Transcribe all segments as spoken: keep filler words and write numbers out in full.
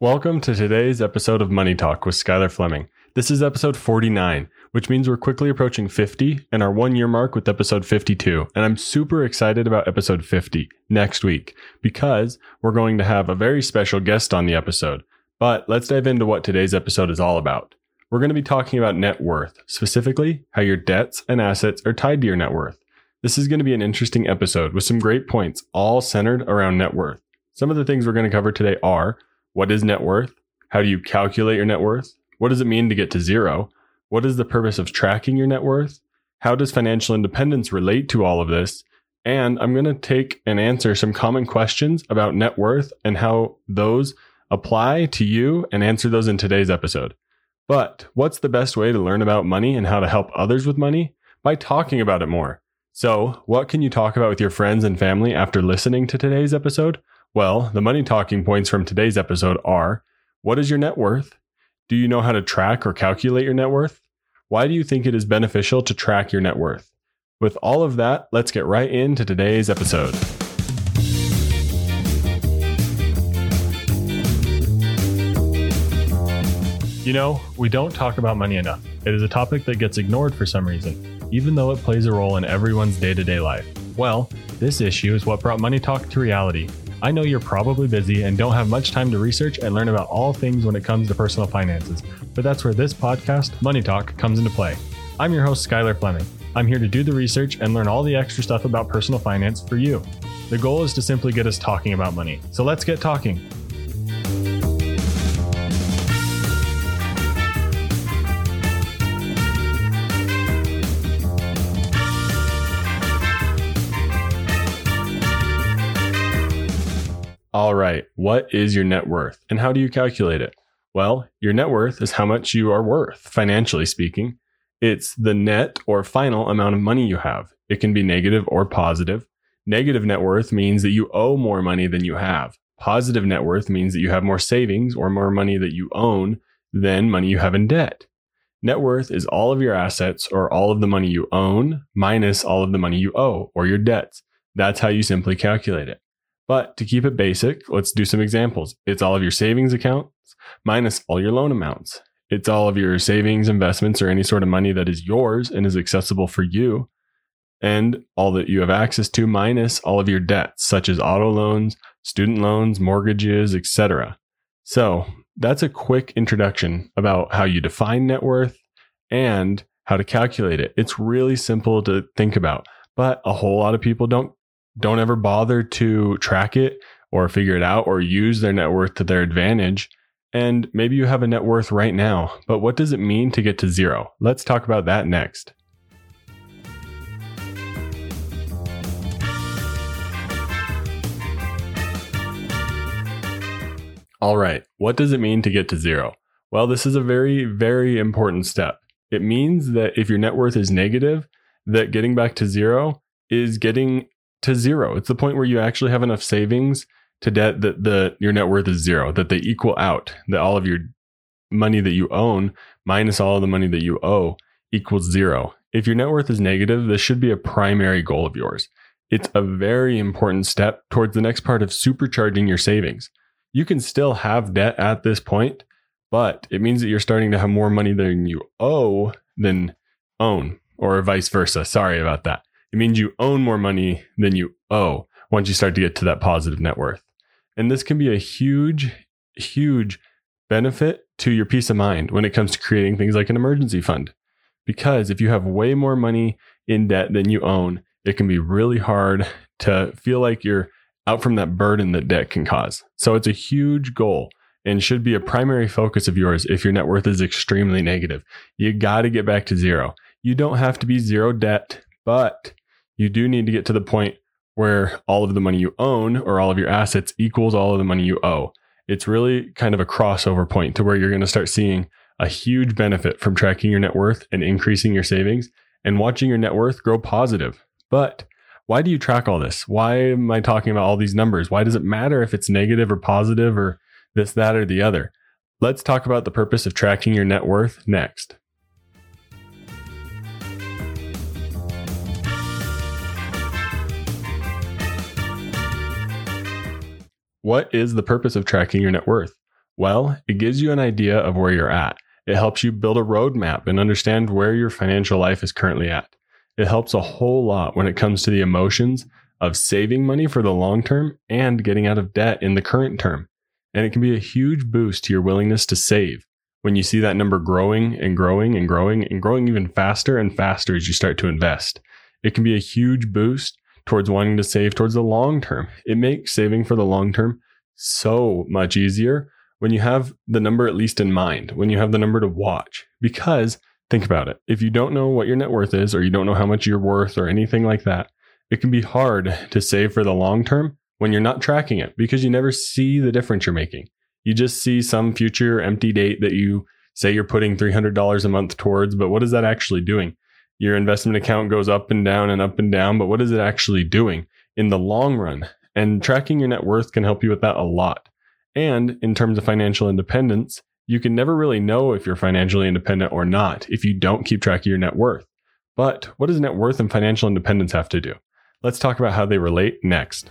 Welcome to today's episode of Money Talk with Skylar Fleming. This is episode forty-nine, which means we're quickly approaching fifty and our one year mark with episode fifty-two. And I'm super excited about episode fifty next week because we're going to have a very special guest on the episode. But let's dive into what today's episode is all about. We're going to be talking about net worth, specifically how your debts and assets are tied to your net worth. This is going to be an interesting episode with some great points, all centered around net worth. Some of the things we're going to cover today are: what is net worth? How do you calculate your net worth? What does it mean to get to zero? What is the purpose of tracking your net worth? How does financial independence relate to all of this? And I'm going to take and answer some common questions about net worth and how those apply to you and answer those in today's episode. But what's the best way to learn about money and how to help others with money? By talking about it more. So what can you talk about with your friends and family after listening to today's episode? Well, the money talking points from today's episode are: what is your net worth? Do you know how to track or calculate your net worth? Why do you think it is beneficial to track your net worth? With all of that, let's get right into today's episode. You know, we don't talk about money enough. It is a topic that gets ignored for some reason, even though it plays a role in everyone's day-to-day life. Well, this issue is what brought Money Talk to reality. I know you're probably busy and don't have much time to research and learn about all things when it comes to personal finances, but that's where this podcast, Money Talk, comes into play. I'm your host, Skylar Fleming. I'm here to do the research and learn all the extra stuff about personal finance for you. The goal is to simply get us talking about money. So let's get talking. All right, what is your net worth and how do you calculate it? Well, your net worth is how much you are worth, financially speaking. It's the net or final amount of money you have. It can be negative or positive. Negative net worth means that you owe more money than you have. Positive net worth means that you have more savings or more money that you own than money you have in debt. Net worth is all of your assets or all of the money you own minus all of the money you owe or your debts. That's how you simply calculate it. But to keep it basic, let's do some examples. It's all of your savings accounts minus all your loan amounts. It's all of your savings, investments, or any sort of money that is yours and is accessible for you, and all that you have access to minus all of your debts, such as auto loans, student loans, mortgages, et cetera. So that's a quick introduction about how you define net worth and how to calculate it. It's really simple to think about, but a whole lot of people don't Don't ever bother to track it or figure it out or use their net worth to their advantage. And maybe you have a net worth right now, but what does it mean to get to zero? Let's talk about that next. All right, what does it mean to get to zero? Well, this is a very, very important step. It means that if your net worth is negative, that getting back to zero is getting to zero. It's the point where you actually have enough savings to debt that the your net worth is zero, that they equal out, that all of your money that you own minus all of the money that you owe equals zero. If your net worth is negative, this should be a primary goal of yours. It's a very important step towards the next part of supercharging your savings. You can still have debt at this point, but it means that you're starting to have more money than you owe than own, or vice versa. Sorry about that. It means you own more money than you owe once you start to get to that positive net worth. And this can be a huge, huge benefit to your peace of mind when it comes to creating things like an emergency fund. Because if you have way more money in debt than you own, it can be really hard to feel like you're out from that burden that debt can cause. So it's a huge goal and should be a primary focus of yours if your net worth is extremely negative. You got to get back to zero. You don't have to be zero debt, but you do need to get to the point where all of the money you own or all of your assets equals all of the money you owe. It's really kind of a crossover point to where you're going to start seeing a huge benefit from tracking your net worth and increasing your savings and watching your net worth grow positive. But why do you track all this? Why am I talking about all these numbers? Why does it matter if it's negative or positive or this, that, or the other? Let's talk about the purpose of tracking your net worth next. What is the purpose of tracking your net worth? Well, it gives you an idea of where you're at. It helps you build a roadmap and understand where your financial life is currently at. It helps a whole lot when it comes to the emotions of saving money for the long term and getting out of debt in the current term. And it can be a huge boost to your willingness to save when you see that number growing and growing and growing and growing even faster and faster as you start to invest. It can be a huge boost towards wanting to save towards the long term. It makes saving for the long term so much easier when you have the number at least in mind, when you have the number to watch. Because think about it. If you don't know what your net worth is, or you don't know how much you're worth or anything like that, it can be hard to save for the long term when you're not tracking it, because you never see the difference you're making. You just see some future empty date that you say you're putting three hundred dollars a month towards, but what is that actually doing? Your investment account goes up and down and up and down, but what is it actually doing in the long run? And tracking your net worth can help you with that a lot. And in terms of financial independence, you can never really know if you're financially independent or not if you don't keep track of your net worth. But what does net worth and financial independence have to do? Let's talk about how they relate next.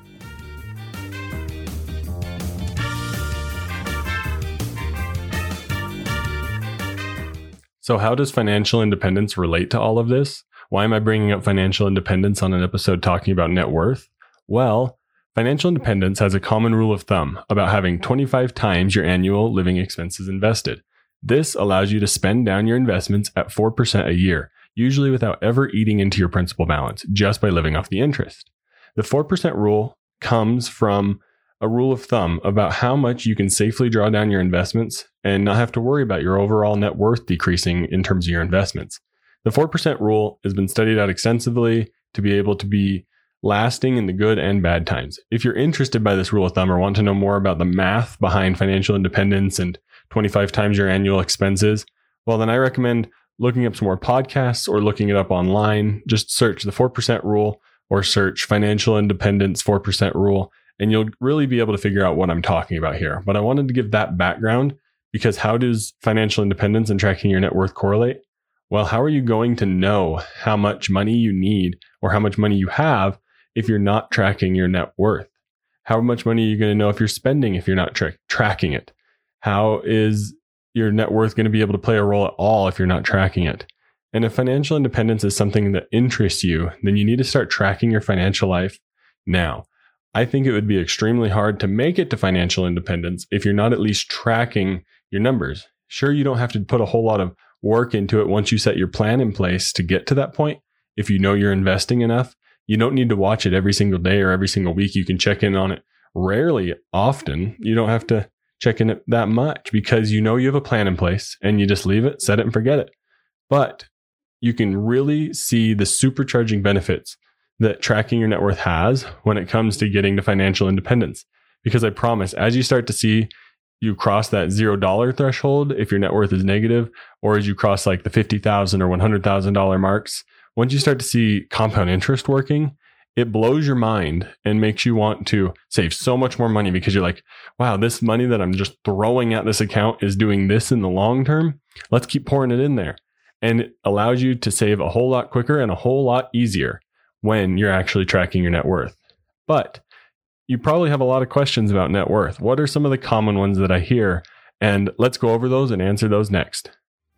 So how does financial independence relate to all of this? Why am I bringing up financial independence on an episode talking about net worth? Well, financial independence has a common rule of thumb about having twenty-five times your annual living expenses invested. This allows you to spend down your investments at four percent a year, usually without ever eating into your principal balance, just by living off the interest. The four percent rule comes from a rule of thumb about how much you can safely draw down your investments and not have to worry about your overall net worth decreasing in terms of your investments. The four percent rule has been studied out extensively to be able to be lasting in the good and bad times. If you're interested by this rule of thumb or want to know more about the math behind financial independence and twenty-five times your annual expenses, well, then I recommend looking up some more podcasts or looking it up online. Just search the four percent rule or search financial independence four percent rule, and you'll really be able to figure out what I'm talking about here. But I wanted to give that background because how does financial independence and tracking your net worth correlate? Well, how are you going to know how much money you need or how much money you have if you're not tracking your net worth? How much money are you going to know if you're spending if you're not tra- tracking it? How is your net worth going to be able to play a role at all if you're not tracking it? And if financial independence is something that interests you, then you need to start tracking your financial life now. I think it would be extremely hard to make it to financial independence if you're not at least tracking your numbers. Sure, you don't have to put a whole lot of work into it once you set your plan in place to get to that point. If you know you're investing enough, you don't need to watch it every single day or every single week. You can check in on it rarely, often. You don't have to check in it that much because you know you have a plan in place and you just leave it, set it and forget it. But you can really see the supercharging benefits that tracking your net worth has when it comes to getting to financial independence. Because I promise, as you start to see you cross that zero dollar threshold, if your net worth is negative, or as you cross like the fifty thousand dollars or one hundred thousand dollars marks, once you start to see compound interest working, it blows your mind and makes you want to save so much more money because you're like, wow, this money that I'm just throwing at this account is doing this in the long term. Let's keep pouring it in there. And it allows you to save a whole lot quicker and a whole lot easier when you're actually tracking your net worth. But you probably have a lot of questions about net worth. What are some of the common ones that I hear? And let's go over those and answer those next.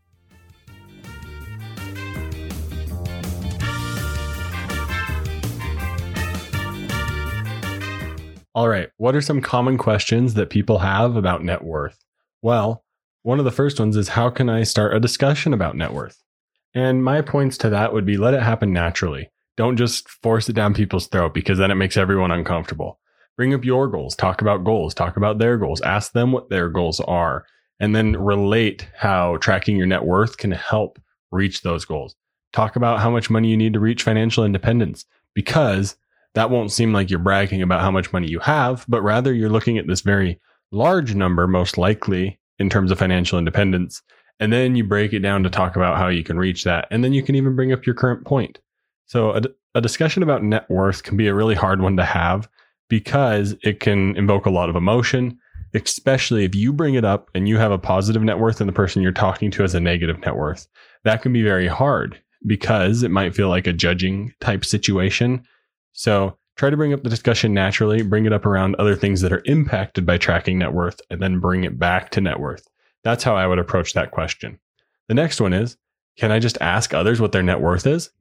All right, what are some common questions that people have about net worth? Well, one of the first ones is, how can I start a discussion about net worth? And my points to that would be, let it happen naturally. Don't just force it down people's throat because then it makes everyone uncomfortable. Bring up your goals, talk about goals, talk about their goals, ask them what their goals are, and then relate how tracking your net worth can help reach those goals. Talk about how much money you need to reach financial independence, because that won't seem like you're bragging about how much money you have, but rather you're looking at this very large number, most likely in terms of financial independence. And then you break it down to talk about how you can reach that. And then you can even bring up your current point. So a, a discussion about net worth can be a really hard one to have because it can invoke a lot of emotion, especially if you bring it up and you have a positive net worth and the person you're talking to has a negative net worth. That can be very hard because it might feel like a judging type situation. So Try to bring up the discussion naturally, bring it up around other things that are impacted by tracking net worth, and then bring it back to net worth. That's how I would approach that question. The next one is, can I just ask others what their net worth is?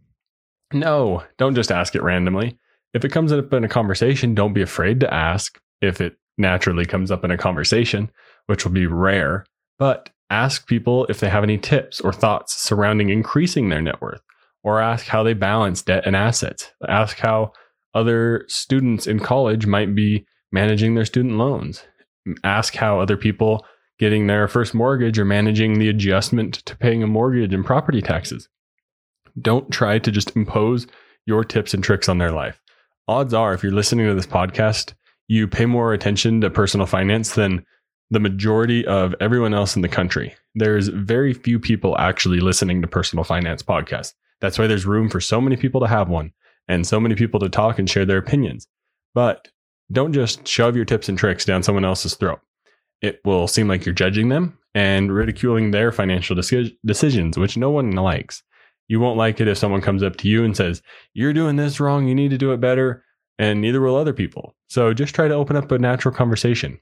No, don't just ask it randomly. If it comes up in a conversation, don't be afraid to ask if it naturally comes up in a conversation, which will be rare, but ask people if they have any tips or thoughts surrounding increasing their net worth, or ask how they balance debt and assets. Ask how other students in college might be managing their student loans. Ask how other people getting their first mortgage are managing the adjustment to paying a mortgage and property taxes. Don't try to just impose your tips and tricks on their life. Odds are, if you're listening to this podcast, you pay more attention to personal finance than the majority of everyone else in the country. There's very few people actually listening to personal finance podcasts. That's why there's room for so many people to have one and so many people to talk and share their opinions. But don't just shove your tips and tricks down someone else's throat. It will seem like you're judging them and ridiculing their financial deci- decisions, which no one likes. You won't like it if someone comes up to you and says, you're doing this wrong, you need to do it better, and neither will other people. So just try to open up a natural conversation.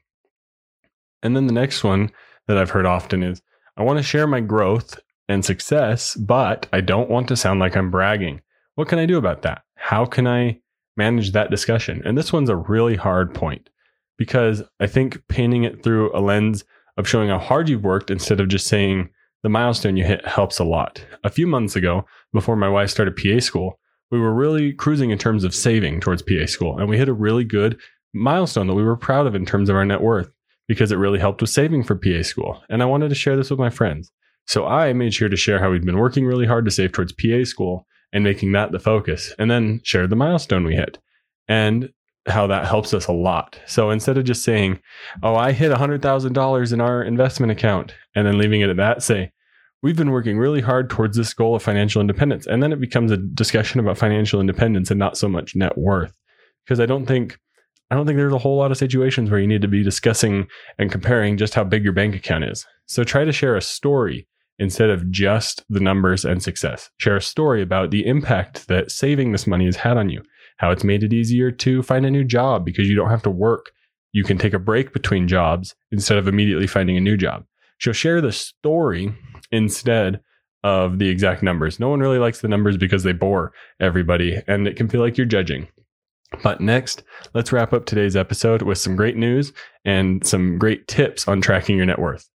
And then the next one that I've heard often is, I want to share my growth and success, but I don't want to sound like I'm bragging. What can I do about that? How can I manage that discussion? And this one's a really hard point because I think painting it through a lens of showing how hard you've worked instead of just saying the milestone you hit helps a lot. A few months ago, before my wife started P A school, we were really cruising in terms of saving towards P A school. And we hit a really good milestone that we were proud of in terms of our net worth, because it really helped with saving for P A school. And I wanted to share this with my friends. So I made sure to share how we'd been working really hard to save towards P A school and making that the focus, and then share the milestone we hit and how that helps us a lot. So instead of just saying, oh, I hit one hundred thousand dollars in our investment account, and then leaving it at that, say, we've been working really hard towards this goal of financial independence. And then it becomes a discussion about financial independence and not so much net worth. Because I don't think I don't think there's a whole lot of situations where you need to be discussing and comparing just how big your bank account is. So try to share a story instead of just the numbers and success. Share a story about the impact that saving this money has had on you, how it's made it easier to find a new job because you don't have to work. You can take a break between jobs instead of immediately finding a new job. So share the story instead of the exact numbers. No one really likes the numbers because they bore everybody and it can feel like you're judging. But next, let's wrap up today's episode with some great news and some great tips on tracking your net worth.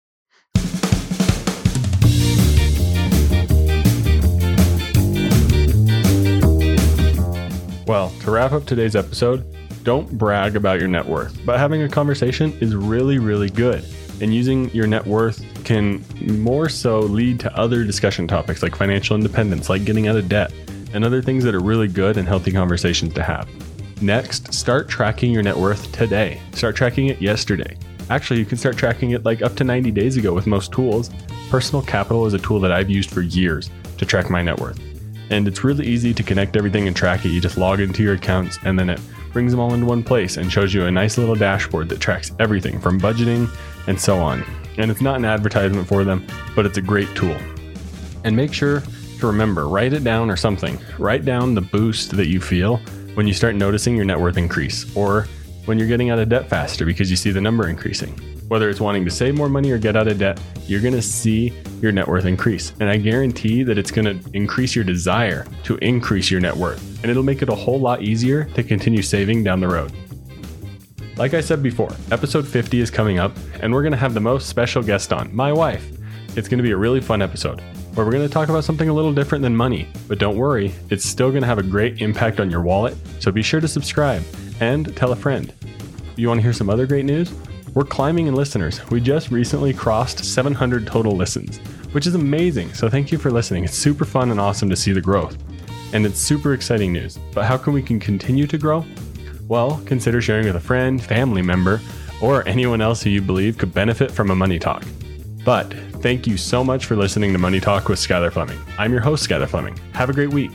Well, to wrap up today's episode, don't brag about your net worth, but having a conversation is really, really good. And using your net worth can more so lead to other discussion topics like financial independence, like getting out of debt, and other things that are really good and healthy conversations to have. Next, start tracking your net worth today. Start tracking it yesterday. Actually, you can start tracking it like up to ninety days ago with most tools. Personal Capital is a tool that I've used for years to track my net worth. And it's really easy to connect everything and track it. You just log into your accounts and then it brings them all into one place and shows you a nice little dashboard that tracks everything from budgeting and so on. And it's not an advertisement for them, but it's a great tool. And make sure to remember, write it down or something. Write down the boost that you feel when you start noticing your net worth increase, or when you're getting out of debt faster because you see the number increasing. Whether it's wanting to save more money or get out of debt, you're going to see your net worth increase. And I guarantee that it's going to increase your desire to increase your net worth. And it'll make it a whole lot easier to continue saving down the road. Like I said before, episode fifty is coming up, and we're going to have the most special guest on, my wife. It's going to be a really fun episode where we're going to talk about something a little different than money. But don't worry, it's still going to have a great impact on your wallet. So be sure to subscribe and tell a friend. You want to hear some other great news? We're climbing in listeners. We just recently crossed seven hundred total listens, which is amazing. So thank you for listening. It's super fun and awesome to see the growth. And it's super exciting news. But how can we can continue to grow? Well, consider sharing with a friend, family member, or anyone else who you believe could benefit from a money talk. But thank you so much for listening to Money Talk with Skylar Fleming. I'm your host, Skylar Fleming. Have a great week.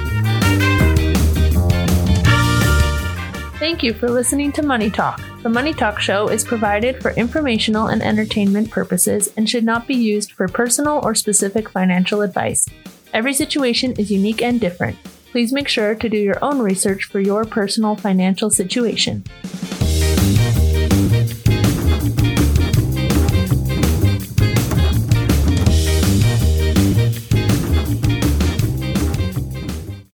Thank you for listening to Money Talk. The Money Talk show is provided for informational and entertainment purposes and should not be used for personal or specific financial advice. Every situation is unique and different. Please make sure to do your own research for your personal financial situation.